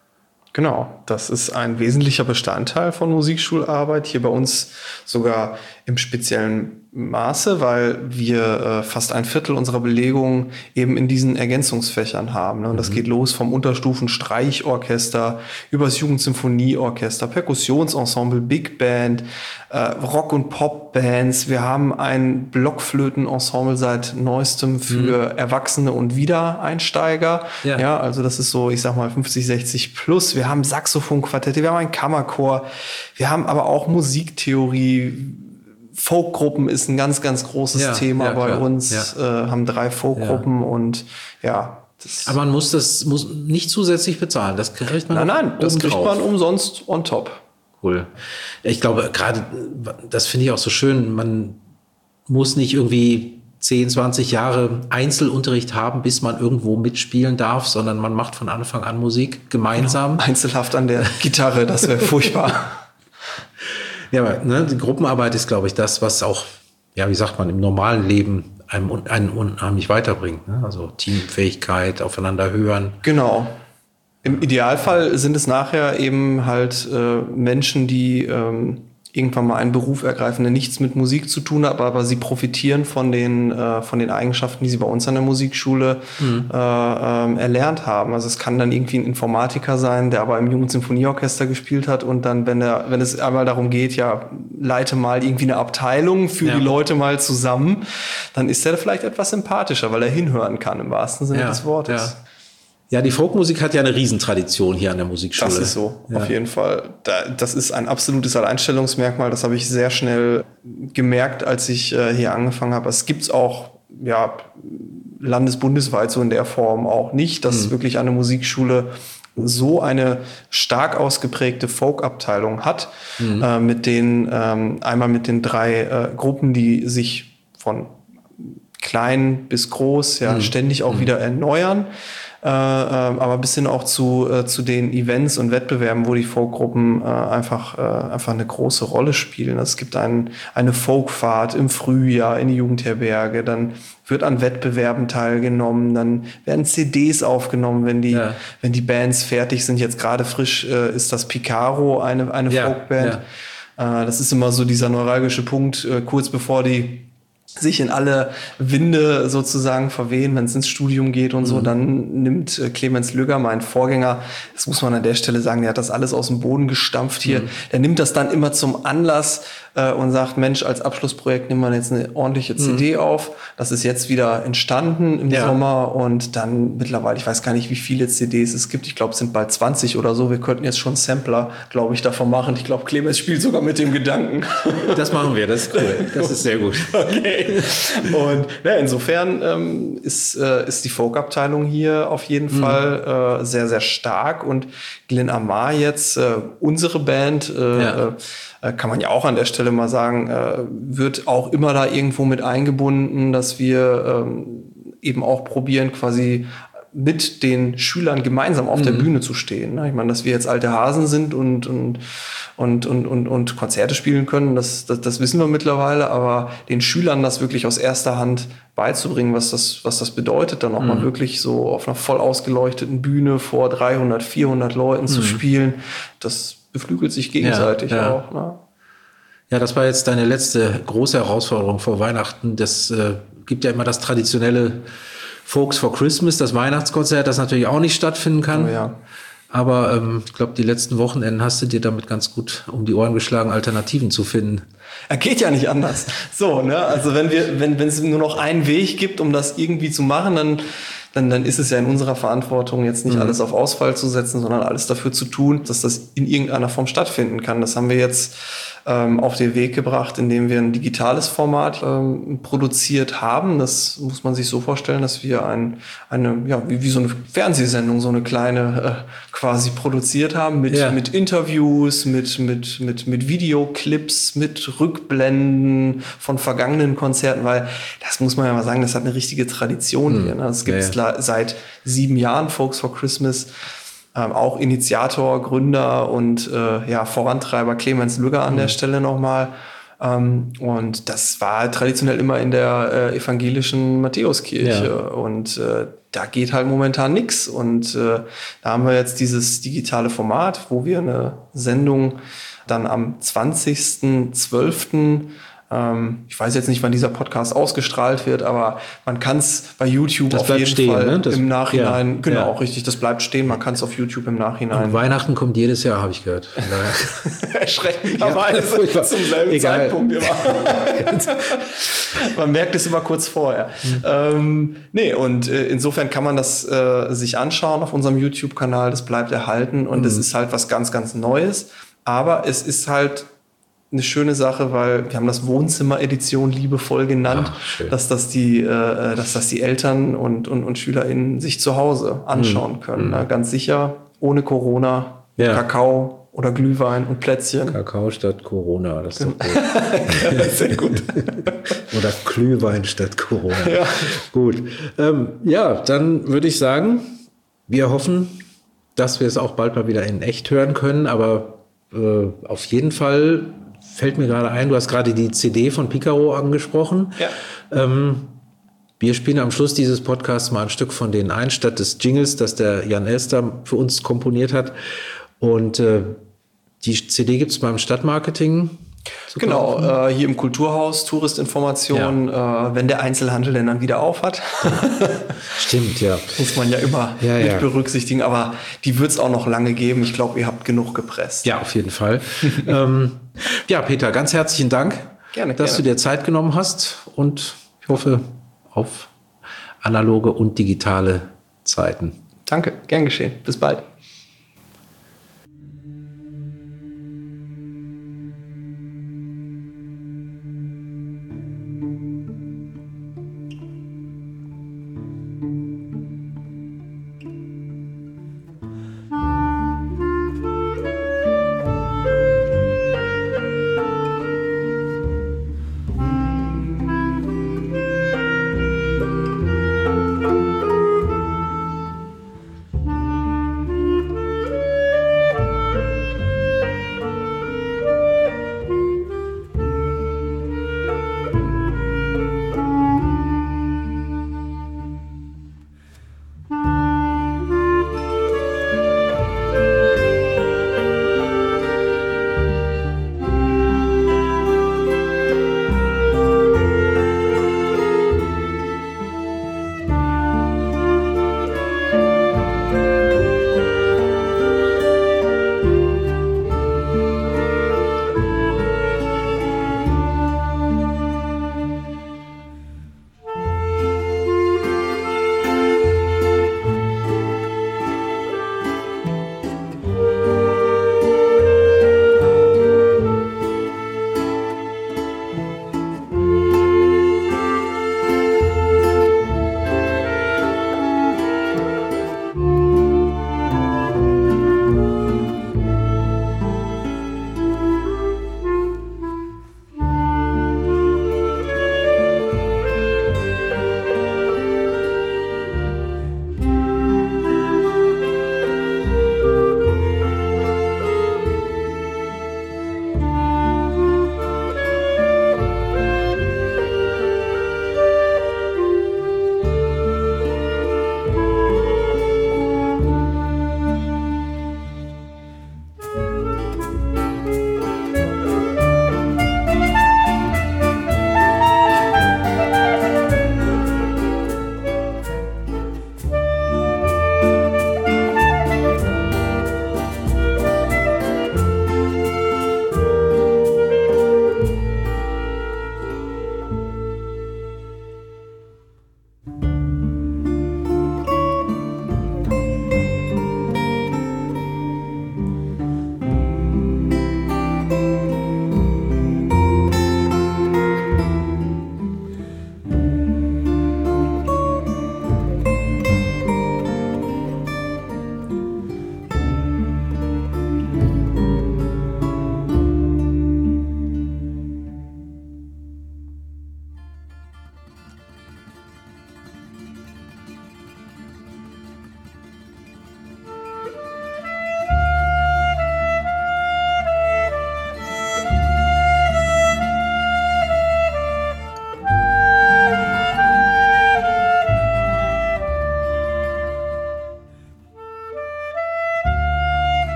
Genau, das ist ein wesentlicher Bestandteil von Musikschularbeit. Hier bei uns sogar im speziellen Maße, weil wir äh, fast ein Viertel unserer Belegung eben in diesen Ergänzungsfächern haben. Ne? Und das mhm. geht los vom Unterstufen-Streichorchester übers Jugendsymphonieorchester, Perkussionsensemble, Big Band, äh, Rock- und Pop-Bands. Wir haben ein Blockflötenensemble seit neuestem für mhm. Erwachsene und Wiedereinsteiger. Ja. ja, also das ist so, ich sag mal, fünfzig, sechzig plus. Wir haben Saxophonquartette, wir haben einen Kammerchor, wir haben aber auch Musiktheorie. Folkgruppen ist ein ganz, ganz großes ja, Thema ja, bei uns. Ja. Äh, haben drei Folkgruppen ja. und ja. Das aber man muss das muss nicht zusätzlich bezahlen. Das kriegt man. Nein, nein, das kriegt man umsonst on top. Cool. Ich glaube, gerade das finde ich auch so schön. Man muss nicht irgendwie zehn, zwanzig Jahre Einzelunterricht haben, bis man irgendwo mitspielen darf, sondern man macht von Anfang an Musik gemeinsam. Genau. Einzelhaft an der Gitarre, das wäre furchtbar. Ja, aber ne, die Gruppenarbeit ist, glaube ich, das, was auch, ja, wie sagt man, im normalen Leben einem, einen unheimlich weiterbringt. Ne? Also Teamfähigkeit, aufeinander hören. Genau. Im Idealfall sind es nachher eben halt äh, Menschen, die ähm, irgendwann mal einen Beruf ergreifen, der nichts mit Musik zu tun hat, aber sie profitieren von den, äh, von den Eigenschaften, die sie bei uns an der Musikschule mhm. äh, äh, erlernt haben. Also es kann dann irgendwie ein Informatiker sein, der aber im Jugendsymphonieorchester gespielt hat und dann, wenn er, wenn es einmal darum geht, ja, leite mal irgendwie eine Abteilung, führe ja. die Leute mal zusammen, dann ist er vielleicht etwas sympathischer, weil er hinhören kann, im wahrsten Sinne ja. des Wortes. Ja. Ja, die Folkmusik hat ja eine Riesentradition hier an der Musikschule. Das ist so, ja. auf jeden Fall. Das ist ein absolutes Alleinstellungsmerkmal. Das habe ich sehr schnell gemerkt, als ich hier angefangen habe. Es gibt's auch ja landesbundesweit so in der Form auch nicht, dass mhm. wirklich eine Musikschule so eine stark ausgeprägte Folk-Abteilung hat, mhm. äh, mit den ähm, einmal mit den drei äh, Gruppen, die sich von klein bis groß ja mhm. ständig auch mhm. wieder erneuern. Äh, äh, aber bis hin auch zu, äh, zu den Events und Wettbewerben, wo die Folkgruppen äh, einfach, äh, einfach eine große Rolle spielen. Es gibt ein, eine Folkfahrt im Frühjahr in die Jugendherberge, dann wird an Wettbewerben teilgenommen, dann werden C Ds aufgenommen, wenn die, ja. wenn die Bands fertig sind. Jetzt gerade frisch äh, ist das Picaro, eine, eine ja, Folkband. Ja. Äh, das ist immer so dieser neuralgische Punkt, äh, kurz bevor die sich in alle Winde sozusagen verwehen, wenn es ins Studium geht und mhm. so, dann nimmt äh, Clemens Lügger, mein Vorgänger, das muss man an der Stelle sagen, der hat das alles aus dem Boden gestampft hier, mhm. der nimmt das dann immer zum Anlass äh, und sagt, Mensch, als Abschlussprojekt nimmt man jetzt eine ordentliche mhm. C D auf, das ist jetzt wieder entstanden im ja. Sommer und dann mittlerweile, ich weiß gar nicht, wie viele C Ds es gibt, ich glaube, es sind bald zwanzig oder so, wir könnten jetzt schon Sampler, glaube ich, davon machen, ich glaube, Clemens spielt sogar mit dem Gedanken. Das machen wir, das ist cool, das ist sehr gut. Okay. Und ja, insofern ähm, ist, äh, ist die Folk-Abteilung hier auf jeden mhm. Fall äh, sehr, sehr stark. Und Glenn Amar jetzt, äh, unsere Band, äh, ja. äh, kann man ja auch an der Stelle mal sagen, äh, wird auch immer da irgendwo mit eingebunden, dass wir ähm, eben auch probieren, quasi mit den Schülern gemeinsam auf mhm. der Bühne zu stehen. Ich meine, dass wir jetzt alte Hasen sind und, und, und, und, und, und Konzerte spielen können, das, das, das wissen wir mittlerweile, aber den Schülern das wirklich aus erster Hand beizubringen, was das, was das bedeutet, dann auch mhm. mal wirklich so auf einer voll ausgeleuchteten Bühne vor dreihundert, vierhundert Leuten mhm. zu spielen, das beflügelt sich gegenseitig ja, ja. auch. Ne? Ja, das war jetzt deine letzte große Herausforderung vor Weihnachten. Das äh, gibt ja immer das traditionelle Folks for Christmas, das Weihnachtskonzert, das natürlich auch nicht stattfinden kann. Oh ja. Aber ähm, ich glaube, die letzten Wochenenden hast du dir damit ganz gut um die Ohren geschlagen, Alternativen zu finden. Er geht ja nicht anders. So, ne? Also wenn wir, wenn wenn es nur noch einen Weg gibt, um das irgendwie zu machen, dann dann dann ist es ja in unserer Verantwortung, jetzt nicht mhm. alles auf Ausfall zu setzen, sondern alles dafür zu tun, dass das in irgendeiner Form stattfinden kann. Das haben wir jetzt ähm, auf den Weg gebracht, indem wir ein digitales Format ähm, produziert haben. Das muss man sich so vorstellen, dass wir ein, eine, ja, wie, wie so eine Fernsehsendung, so eine kleine äh, quasi produziert haben mit, ja. mit Interviews, mit, mit, mit, mit Videoclips, mit Rückblenden von vergangenen Konzerten, weil das muss man ja mal sagen, das hat eine richtige Tradition mhm. hier. Ne? Das gibt es ja, ja. seit sieben Jahren, Folks for Christmas. Ähm, auch Initiator, Gründer und äh, ja, Vorantreiber Clemens Lügger an mhm. der Stelle nochmal. Ähm, und das war traditionell immer in der äh, evangelischen Matthäuskirche. Ja. Und äh, da geht halt momentan nichts. Und äh, da haben wir jetzt dieses digitale Format, wo wir eine Sendung dann am zwanzigsten zwölften Ähm, ich weiß jetzt nicht, wann dieser Podcast ausgestrahlt wird, aber man kann es bei YouTube das auf jeden stehen, Fall ne? das, im Nachhinein, ja, genau, ja. richtig, das bleibt stehen, man kann es auf YouTube im Nachhinein. Und Weihnachten kommt jedes Jahr, habe ich gehört. Erschreckenderweise ja, zum selben Egal. Zeitpunkt immer. Man merkt es immer kurz vorher. Mhm. Ähm, nee, und äh, insofern kann man das äh, sich anschauen auf unserem YouTube-Kanal, das bleibt erhalten und es mhm. ist halt was ganz, ganz Neues, aber es ist halt eine schöne Sache, weil wir haben das Wohnzimmer-Edition liebevoll genannt, Ach, dass das die, äh, dass das die Eltern und, und, und SchülerInnen sich zu Hause anschauen mhm. können. Na, ganz sicher, ohne Corona, ja. Kakao oder Glühwein und Plätzchen. Kakao statt Corona, das ist doch gut. Sehr gut. Oder Glühwein statt Corona. Ja. Gut. Ähm, ja, dann würde ich sagen, wir hoffen, dass wir es auch bald mal wieder in echt hören können, aber äh, auf jeden Fall fällt mir gerade ein, du hast gerade die C D von Picaro angesprochen. Ja. Ähm, wir spielen am Schluss dieses Podcasts mal ein Stück von denen ein, statt des Jingles, das der Jan Elster für uns komponiert hat. Und äh, die C D gibt es beim Stadtmarketing. Genau, äh, hier im Kulturhaus, Touristinformation, ja. äh, wenn der Einzelhandel denn dann wieder auf hat. Stimmt, ja. Muss man ja immer ja, mit ja. berücksichtigen, aber die wird es auch noch lange geben. Ich glaube, ihr habt genug gepresst. Ja, auf jeden Fall. ähm, ja, Peter, ganz herzlichen Dank, gerne, dass gerne. du dir Zeit genommen hast und ich hoffe auf analoge und digitale Zeiten. Danke, gern geschehen. Bis bald.